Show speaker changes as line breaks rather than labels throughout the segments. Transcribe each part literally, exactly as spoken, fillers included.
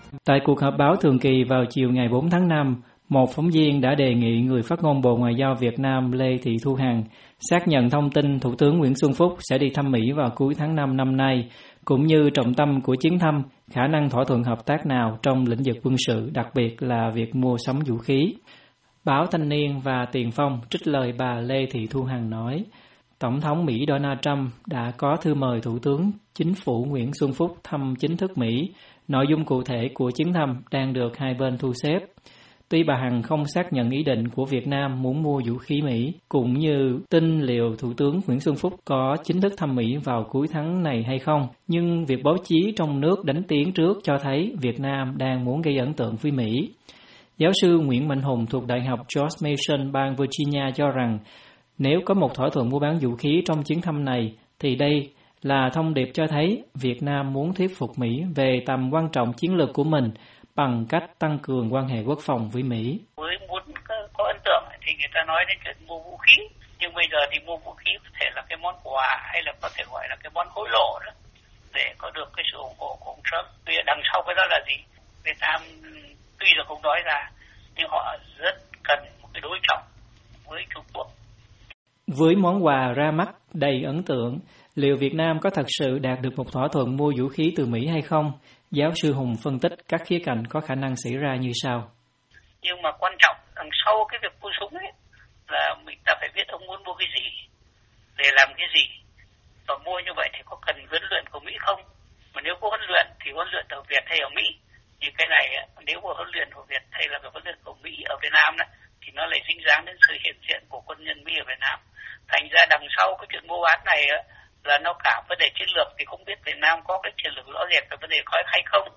Tại cuộc họp báo thường kỳ vào chiều ngày bốn tháng năm, một phóng viên đã đề nghị người phát ngôn Bộ Ngoại giao Việt Nam Lê Thị Thu Hằng xác nhận thông tin Thủ tướng Nguyễn Xuân Phúc sẽ đi thăm Mỹ vào cuối tháng năm năm nay, cũng như trọng tâm của chuyến thăm, khả năng thỏa thuận hợp tác nào trong lĩnh vực quân sự, đặc biệt là việc mua sắm vũ khí. Báo Thanh niên và Tiền Phong trích lời bà Lê Thị Thu Hằng nói, Tổng thống Mỹ Donald Trump đã có thư mời Thủ tướng Chính phủ Nguyễn Xuân Phúc thăm chính thức Mỹ. Nội dung cụ thể của chuyến thăm đang được hai bên thu xếp. Tuy bà Hằng không xác nhận ý định của Việt Nam muốn mua vũ khí Mỹ, cũng như tin liệu Thủ tướng Nguyễn Xuân Phúc có chính thức thăm Mỹ vào cuối tháng này hay không, nhưng việc báo chí trong nước đánh tiếng trước cho thấy Việt Nam đang muốn gây ấn tượng với Mỹ. Giáo sư Nguyễn Mạnh Hùng thuộc Đại học George Mason, bang Virginia cho rằng nếu có một thỏa thuận mua bán vũ khí trong chuyến thăm này, thì đây là thông điệp cho thấy Việt Nam muốn thuyết phục Mỹ về tầm quan trọng chiến lược của mình bằng cách tăng cường quan hệ quốc phòng với Mỹ.
Với muốn có ấn tượng thì người ta nói đến chuyện mua vũ khí, nhưng bây giờ thì mua vũ khí có thể là cái món quà hay là có thể gọi là cái món hối lộ đó để có được cái sự ủng hộ của ông Trump. Vì đằng sau cái đó là gì? Việt Nam tuy là không nói ra nhưng họ rất cần một cái đối trọng với Trung Quốc.
Với món quà ra mắt đầy ấn tượng, liệu Việt Nam có thật sự đạt được một thỏa thuận mua vũ khí từ Mỹ hay không? Giáo sư Hùng phân tích các khía cạnh có khả năng xảy ra như sau.
Nhưng mà quan trọng đằng sau cái việc mua súng ấy là mình ta phải biết ông muốn mua cái gì, để làm cái gì, và mua như vậy thì có cần huấn luyện của Mỹ không? Mà nếu có huấn luyện thì huấn luyện ở Việt hay ở Mỹ? Thì cái này nếu có huấn luyện của Việt hay là cái huấn luyện của Mỹ ở Việt Nam này, thì nó lại dính dáng đến sự hiện diện của quân nhân Mỹ ở Việt Nam. Thành ra đằng sau cái chuyện mua bán này là nó cả vấn đề chiến lược, thì không biết Việt Nam có cái chiến lược rõ rệt về vấn đề có hay không.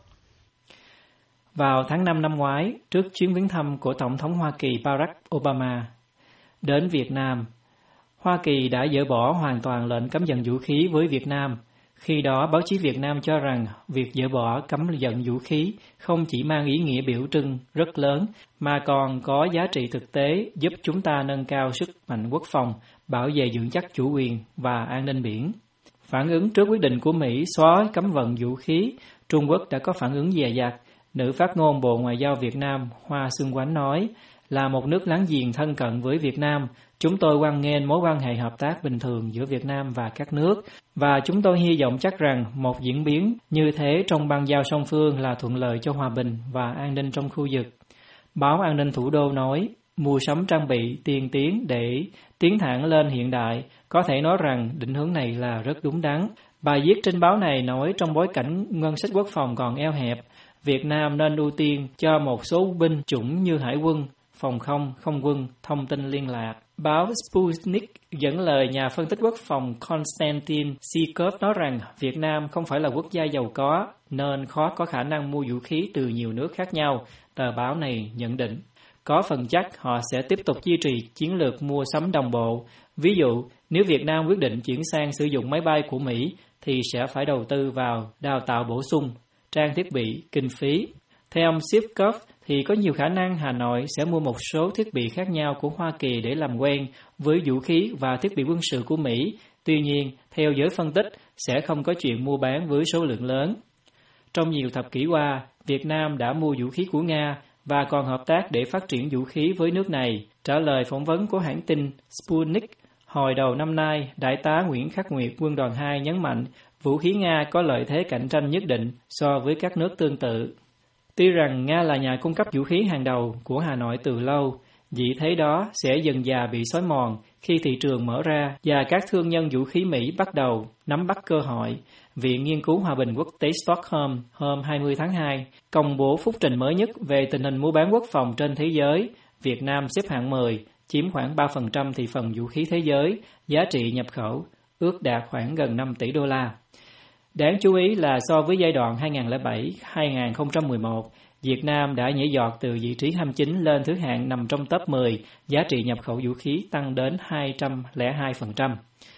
Vào tháng năm năm ngoái, trước chuyến viếng thăm của Tổng thống Hoa Kỳ Barack Obama đến Việt Nam, Hoa Kỳ đã dỡ bỏ hoàn toàn lệnh cấm vận vũ khí với Việt Nam. Khi đó, báo chí Việt Nam cho rằng việc dỡ bỏ cấm vận vũ khí không chỉ mang ý nghĩa biểu trưng rất lớn, mà còn có giá trị thực tế giúp chúng ta nâng cao sức mạnh quốc phòng, bảo vệ vững chắc chủ quyền và an ninh biển. Phản ứng trước quyết định của Mỹ xóa cấm vận vũ khí, Trung Quốc đã có phản ứng dè dặt. Nữ phát ngôn Bộ Ngoại giao Việt Nam Hoa Xuân Oánh nói, là một nước láng giềng thân cận với Việt Nam, chúng tôi hoan nghênh mối quan hệ hợp tác bình thường giữa Việt Nam và các nước, và chúng tôi hy vọng chắc rằng một diễn biến như thế trong bang giao song phương là thuận lợi cho hòa bình và an ninh trong khu vực. Báo An ninh Thủ đô nói, mua sắm trang bị tiên tiến để tiến thẳng lên hiện đại, có thể nói rằng định hướng này là rất đúng đắn. Bài viết trên báo này nói trong bối cảnh ngân sách quốc phòng còn eo hẹp, Việt Nam nên ưu tiên cho một số binh chủng như hải quân, phòng không, không quân, thông tin liên lạc. Báo Sputnik dẫn lời nhà phân tích quốc phòng Konstantin Sikov nói rằng Việt Nam không phải là quốc gia giàu có, nên khó có khả năng mua vũ khí từ nhiều nước khác nhau. Tờ báo này nhận định, có phần chắc họ sẽ tiếp tục duy trì chiến lược mua sắm đồng bộ. Ví dụ, nếu Việt Nam quyết định chuyển sang sử dụng máy bay của Mỹ, thì sẽ phải đầu tư vào đào tạo bổ sung, trang thiết bị, kinh phí. Theo ông Sikov, thì có nhiều khả năng Hà Nội sẽ mua một số thiết bị khác nhau của Hoa Kỳ để làm quen với vũ khí và thiết bị quân sự của Mỹ. Tuy nhiên, theo giới phân tích, sẽ không có chuyện mua bán với số lượng lớn. Trong nhiều thập kỷ qua, Việt Nam đã mua vũ khí của Nga và còn hợp tác để phát triển vũ khí với nước này. Trả lời phỏng vấn của hãng tin Sputnik, hồi đầu năm nay, Đại tá Nguyễn Khắc Nguyệt, Quân đoàn hai nhấn mạnh vũ khí Nga có lợi thế cạnh tranh nhất định so với các nước tương tự. Tuy rằng Nga là nhà cung cấp vũ khí hàng đầu của Hà Nội từ lâu, vị thế đó sẽ dần dà bị xói mòn khi thị trường mở ra và các thương nhân vũ khí Mỹ bắt đầu nắm bắt cơ hội. Viện Nghiên cứu Hòa bình Quốc tế Stockholm hôm hai mươi tháng hai công bố phúc trình mới nhất về tình hình mua bán quốc phòng trên thế giới. Việt Nam xếp hạng mười, chiếm khoảng ba phần trăm thị phần vũ khí thế giới, giá trị nhập khẩu ước đạt khoảng gần năm tỷ đô la. Đáng chú ý là so với giai đoạn hai nghìn không trăm lẻ bảy đến hai nghìn không trăm mười một, Việt Nam đã nhảy giọt từ vị trí hai mươi chín lên thứ hạng nằm trong top mười, giá trị nhập khẩu vũ khí tăng đến hai trăm lẻ hai phần trăm.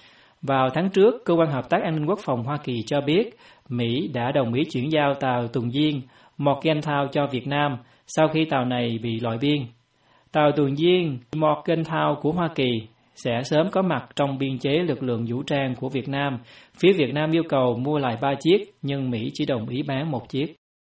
Vào tháng trước, Cơ quan Hợp tác An ninh Quốc phòng Hoa Kỳ cho biết Mỹ đã đồng ý chuyển giao tàu tuần duyên Morgenthau cho Việt Nam sau khi tàu này bị loại biên. Tàu tuần duyên Morgenthau của Hoa Kỳ sẽ sớm có mặt trong biên chế lực lượng vũ trang của Việt Nam. Phía Việt Nam yêu cầu mua lại ba chiếc, nhưng Mỹ chỉ đồng ý bán một chiếc.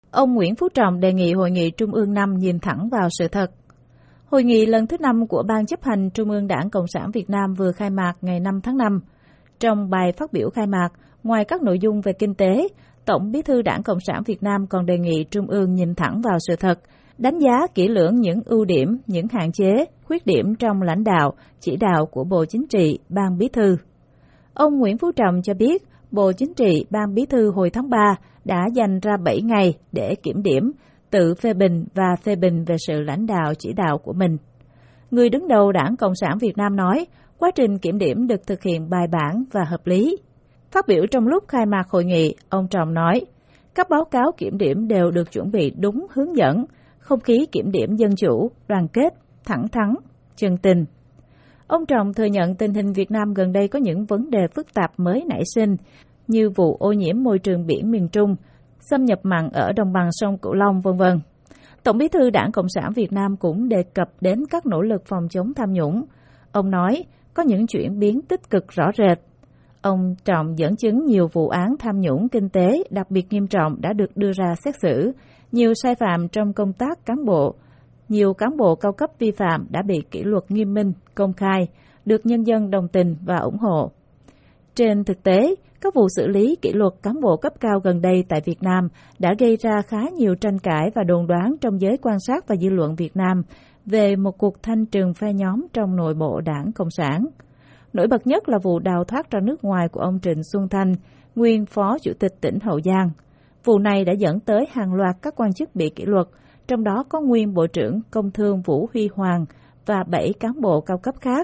Ông Nguyễn Phú Trọng đề nghị Hội nghị Trung ương năm nhìn thẳng vào sự thật. Hội nghị lần thứ năm của Ban chấp hành Trung ương Đảng Cộng sản Việt Nam vừa khai mạc ngày năm tháng năm. Trong bài phát biểu khai mạc, ngoài các nội dung về kinh tế, Tổng Bí thư Đảng Cộng sản Việt Nam còn đề nghị Trung ương nhìn thẳng vào sự thật, đánh giá kỹ lưỡng những ưu điểm, những hạn chế, khuyết điểm trong lãnh đạo, chỉ đạo của Bộ Chính trị, Ban Bí thư. Ông Nguyễn Phú Trọng cho biết, Bộ Chính trị, Ban Bí thư hồi tháng ba đã dành ra bảy ngày để kiểm điểm, tự phê bình và phê bình về sự lãnh đạo chỉ đạo của mình. Người đứng đầu Đảng Cộng sản Việt Nam nói, quá trình kiểm điểm được thực hiện bài bản và hợp lý. Phát biểu trong lúc khai mạc hội nghị, ông Trọng nói, các báo cáo kiểm điểm đều được chuẩn bị đúng hướng dẫn, không khí kiểm điểm dân chủ, đoàn kết, thẳng thắn, chân tình. Ông Trọng thừa nhận tình hình Việt Nam gần đây có những vấn đề phức tạp mới nảy sinh, như vụ ô nhiễm môi trường biển miền Trung, xâm nhập mặn ở đồng bằng sông Cửu Long, vân vân. Tổng Bí thư Đảng Cộng sản Việt Nam cũng đề cập đến các nỗ lực phòng chống tham nhũng. Ông nói, có những chuyển biến tích cực rõ rệt. Ông Trọng dẫn chứng nhiều vụ án tham nhũng kinh tế đặc biệt nghiêm trọng đã được đưa ra xét xử, nhiều sai phạm trong công tác cán bộ, nhiều cán bộ cao cấp vi phạm đã bị kỷ luật nghiêm minh, công khai, được nhân dân đồng tình và ủng hộ. Trên thực tế, các vụ xử lý kỷ luật cán bộ cấp cao gần đây tại Việt Nam đã gây ra khá nhiều tranh cãi và đồn đoán trong giới quan sát và dư luận Việt Nam về một cuộc thanh trừng phe nhóm trong nội bộ Đảng Cộng sản. Nổi bật nhất là vụ đào thoát ra nước ngoài của ông Trịnh Xuân Thanh, nguyên Phó Chủ tịch tỉnh Hậu Giang. Vụ này đã dẫn tới hàng loạt các quan chức bị kỷ luật, trong đó có nguyên Bộ trưởng Công Thương Vũ Huy Hoàng và bảy cán bộ cao cấp khác.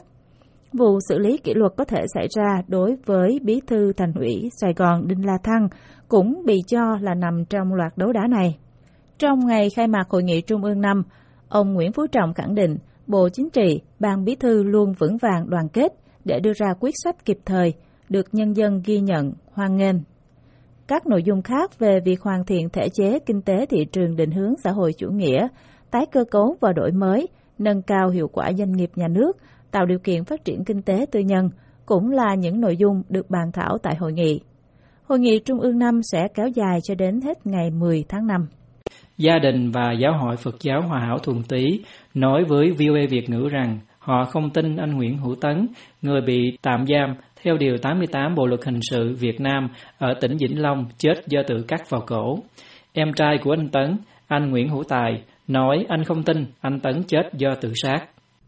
Vụ xử lý kỷ luật có thể xảy ra đối với Bí thư Thành ủy Sài Gòn Đinh La Thăng cũng bị cho là nằm trong loạt đấu đá này. Trong ngày khai mạc Hội nghị Trung ương năm, ông Nguyễn Phú Trọng khẳng định Bộ Chính trị, Ban Bí thư luôn vững vàng đoàn kết để đưa ra quyết sách kịp thời, được nhân dân ghi nhận, hoan nghênh. Các nội dung khác về việc hoàn thiện thể chế kinh tế thị trường định hướng xã hội chủ nghĩa, tái cơ cấu và đổi mới, nâng cao hiệu quả doanh nghiệp nhà nước, tạo điều kiện phát triển kinh tế tư nhân cũng là những nội dung được bàn thảo tại hội nghị. Hội nghị Trung ương năm sẽ kéo dài cho đến hết ngày mười tháng năm.
Gia đình và Giáo hội Phật giáo Hòa hảo Thuận Tý nói với vê o a Việt ngữ rằng họ không tin anh Nguyễn Hữu Tấn, người bị tạm giam theo Điều tám mươi tám Bộ Luật Hình sự Việt Nam ở tỉnh Vĩnh Long, chết do tự cắt vào cổ. Em trai của anh Tấn, anh Nguyễn Hữu Tài, nói anh không tin anh Tấn chết do tự sát.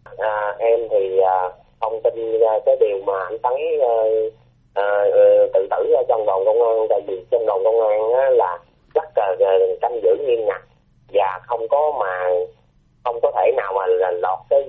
À, em thì à, không tin cái điều mà anh Tấn à, à, tự tử trong đồn công an, tại vì trong đồn công an á, là rất là canh giữ nghiêm ngặt và không có mà không có thể nào mà là lọt cái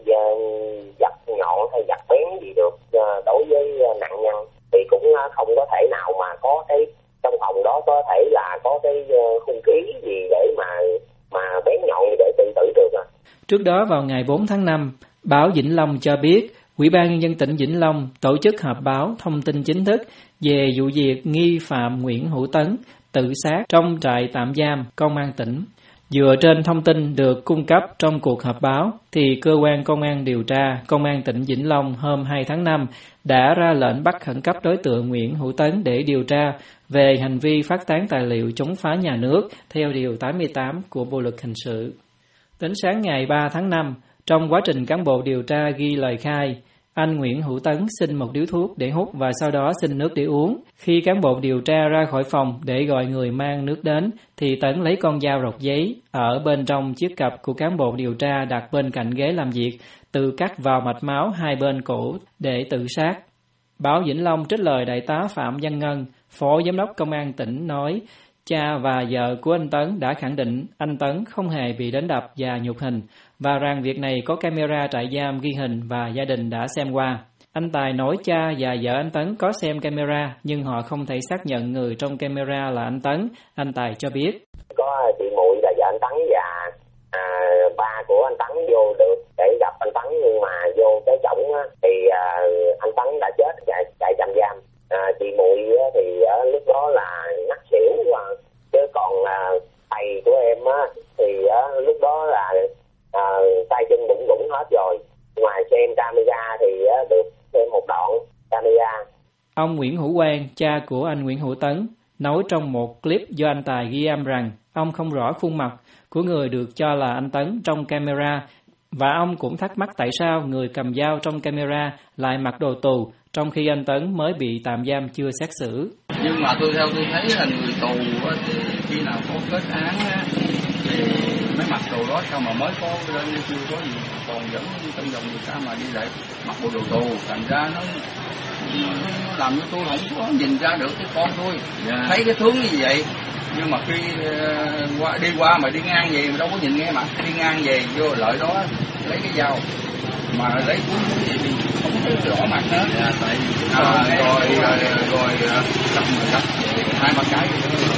vật nhọn hay vật bén gì được đối với nạn nhân, thì cũng không có thể nào mà có cái trong phòng đó có thể là có cái hung khí gì để mà mà bén nhọn để tự tử được à.
Trước đó vào ngày bốn tháng năm, báo Vĩnh Long cho biết Ủy ban Nhân dân tỉnh Vĩnh Long tổ chức họp báo thông tin chính thức về vụ việc nghi phạm Nguyễn Hữu Tấn tự sát trong trại tạm giam Công an tỉnh. Dựa trên thông tin được cung cấp trong cuộc họp báo, thì Cơ quan Công an điều tra Công an tỉnh Vĩnh Long hôm hai tháng năm đã ra lệnh bắt khẩn cấp đối tượng Nguyễn Hữu Tấn để điều tra về hành vi phát tán tài liệu chống phá nhà nước theo Điều tám mươi tám của Bộ Luật Hình sự. Đến sáng ngày ba tháng năm, trong quá trình cán bộ điều tra ghi lời khai, anh Nguyễn Hữu Tấn xin một điếu thuốc để hút và sau đó xin nước để uống. Khi cán bộ điều tra ra khỏi phòng để gọi người mang nước đến, thì Tấn lấy con dao rọc giấy ở bên trong chiếc cặp của cán bộ điều tra đặt bên cạnh ghế làm việc, tự cắt vào mạch máu hai bên cổ để tự sát. Báo Vĩnh Long trích lời Đại tá Phạm Văn Ngân, Phó Giám đốc Công an tỉnh nói, cha và vợ của anh Tấn đã khẳng định anh Tấn không hề bị đánh đập và nhục hình, và rằng việc này có camera trại giam ghi hình và gia đình đã xem qua. Anh Tài nói cha và vợ anh Tấn có xem camera, nhưng họ không thể xác nhận người trong camera là anh Tấn. Anh Tài cho biết.
Có chị Muội là vợ anh Tấn và à, ba của anh Tấn vô được để gặp anh Tấn, nhưng mà vô cái chổng á, thì à, anh Tấn đã chết chạy chạy tạm giam. À, chị Muội thì à, lúc đó là ngất xỉu, à, chứ còn à, thầy của em á, thì à, lúc đó là à, tay chân bụng bụng hết rồi. Ngoài xem camera thì à, được thêm một đoạn camera.
Ông Nguyễn Hữu Quang, cha của anh Nguyễn Hữu Tấn, nói trong một clip do anh Tài ghi âm rằng ông không rõ khuôn mặt của người được cho là anh Tấn trong camera, và ông cũng thắc mắc tại sao người cầm dao trong camera lại mặc đồ tù, trong khi anh Tấn mới bị tạm giam chưa xét xử.
Nhưng mà tôi theo tôi thấy là người tù thì khi nào có kết án thì mới mặc đồ đó, sao mà mới có lên chưa có gì, còn vẫn trong vòng người ta mà đi lại mặc bộ đồ tù, thành ra nó, nó, nó làm cho tôi không có nhìn ra được cái con tôi. Yeah. Thấy cái tướng như vậy, nhưng mà khi uh, qua, đi qua mà đi ngang về mà đâu có nhìn nghe mặt, đi ngang về vô lợi đó lấy cái dao mà lấy cuốn gì thì không thấy rõ mặt nữa. Yeah, tại à, rồi rồi rồi cắt cắt hai ba cái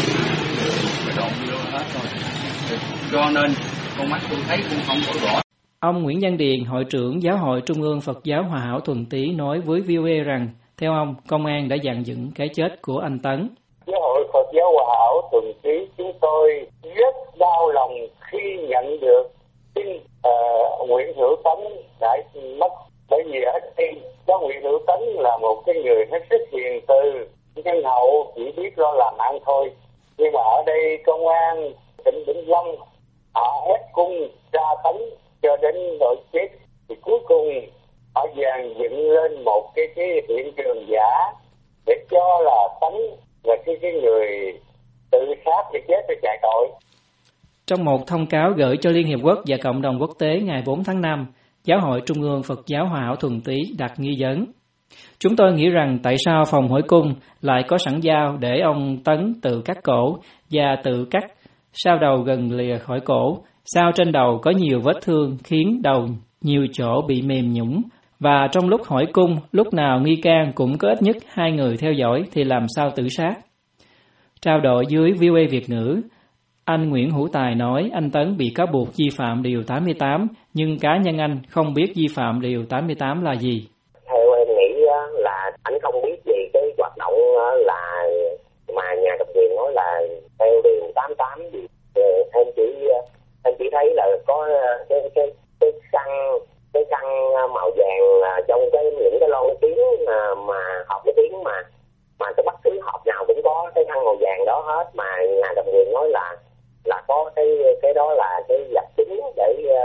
cái đoạn vô hết rồi, cho nên con mắt tôi thấy cũng không có rõ.
Ông Nguyễn Văn Điền, hội trưởng Giáo hội Trung ương Phật giáo Hòa Hảo Thuận Tý nói với vê o a rằng, theo ông, công an đã dàn dựng cái chết của anh Tấn.
Giáo hội Phật giáo Hòa Hảo Thuận Tý chúng tôi rất đau lòng khi nhận được tin uh, Nguyễn Hữu Tấn đã mất, bởi vì ở đây có Nguyễn Hữu Tấn là một cái người hết sức hiền từ, nhân hậu, chỉ biết lo làm ăn thôi. Nhưng mà ở đây công an tỉnh Vĩnh Long họ ép cung tra tấn cho đến nỗi chết, thì cuối cùng họ dàn dựng lên một cái cái hiện trường giả để cho là Tấn là cái cái người tự sát để chết để chạy tội.
Trong một thông cáo gửi cho Liên Hiệp Quốc và cộng đồng quốc tế ngày bốn tháng năm, Giáo hội Trung ương Phật giáo Hòa Hảo Thuận Tý đặt nghi vấn. Chúng tôi nghĩ rằng tại sao phòng hỏi cung lại có sẵn dao để ông Tấn tự cắt cổ và tự cắt sao đầu gần lìa khỏi cổ, sao trên đầu có nhiều vết thương khiến đầu nhiều chỗ bị mềm nhũn, và trong lúc hỏi cung, lúc nào nghi can cũng có ít nhất hai người theo dõi thì làm sao tự sát. Trao đổi dưới vê o a Việt ngữ, anh Nguyễn Hữu Tài nói anh Tấn bị cáo buộc vi phạm điều tám mươi tám, nhưng cá nhân anh không biết vi phạm điều tám mươi tám là gì.
Theo em nghĩ là anh không biết gì cái hoạt động là mà nhà độc quyền nói là theo điều tám mươi tám gì. Em chỉ em chỉ thấy là có cái cái cái khăn cái khăn màu vàng trong cái những cái lon tiếng mà, mà hộp cái tiếng mà mà cái bất cứ hộp nào cũng có cái khăn màu vàng đó hết, mà nhà độc quyền nói là là có cái cái đó là cái vật chứng để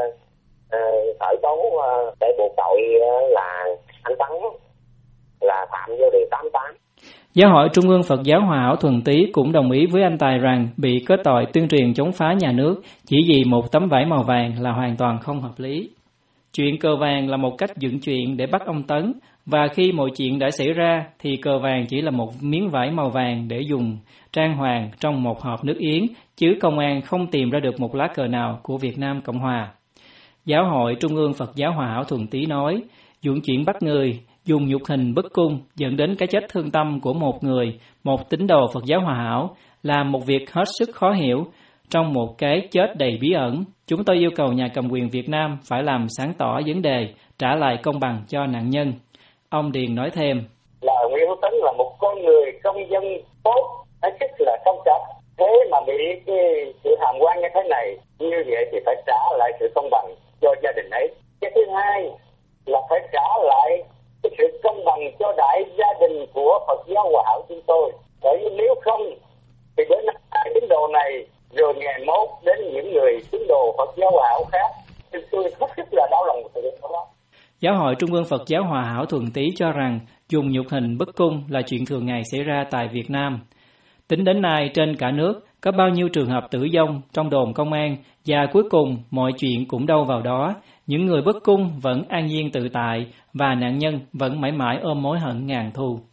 uh, khởi tố uh, để buộc tội uh, là anh Tấn là phạm vô điều tám mươi tám.
Giáo hội Trung ương Phật giáo Hòa Hảo Thuận Tý cũng đồng ý với anh Tài rằng bị kết tội tuyên truyền chống phá nhà nước chỉ vì một tấm vải màu vàng là hoàn toàn không hợp lý. Chuyện cờ vàng là một cách dựng chuyện để bắt ông Tấn, và khi mọi chuyện đã xảy ra thì cờ vàng chỉ là một miếng vải màu vàng để dùng trang hoàng trong một hộp nước yến, chứ công an không tìm ra được một lá cờ nào của Việt Nam Cộng Hòa. Giáo hội Trung ương Phật giáo Hòa Hảo Thuận Tý nói, dụng chuyện bắt người, dùng nhục hình bức cung dẫn đến cái chết thương tâm của một người, một tín đồ Phật giáo Hòa Hảo, là một việc hết sức khó hiểu. Trong một cái chết đầy bí ẩn, chúng tôi yêu cầu nhà cầm quyền Việt Nam phải làm sáng tỏ vấn đề, trả lại công bằng cho nạn nhân. Ông Điền nói thêm,
là Nguyễn Hữu Tấn là một con người công dân tốt, hết sức là công chấp. Thế mà bị cái sự hàm quan như thế này, như vậy thì phải trả lại sự công bằng cho gia đình ấy. Cái thứ hai là phải trả lại cái sự công bằng cho đại gia đình của Phật giáo Hòa Hảo chúng tôi. Bởi vì nếu không thì đến hai tín đồ này rồi ngày mốt đến những người tín đồ Phật giáo Hòa Hảo khác, thì tôi rất rất là đau lòng về việc đó.
Giáo hội Trung ương Phật giáo Hòa Hảo Thuận Tý cho rằng dùng nhục hình bức cung là chuyện thường ngày xảy ra tại Việt Nam. Tính đến nay trên cả nước có bao nhiêu trường hợp tử vong trong đồn công an, và cuối cùng mọi chuyện cũng đâu vào đó. Những người bức cung vẫn an nhiên tự tại và nạn nhân vẫn mãi mãi ôm mối hận ngàn thu.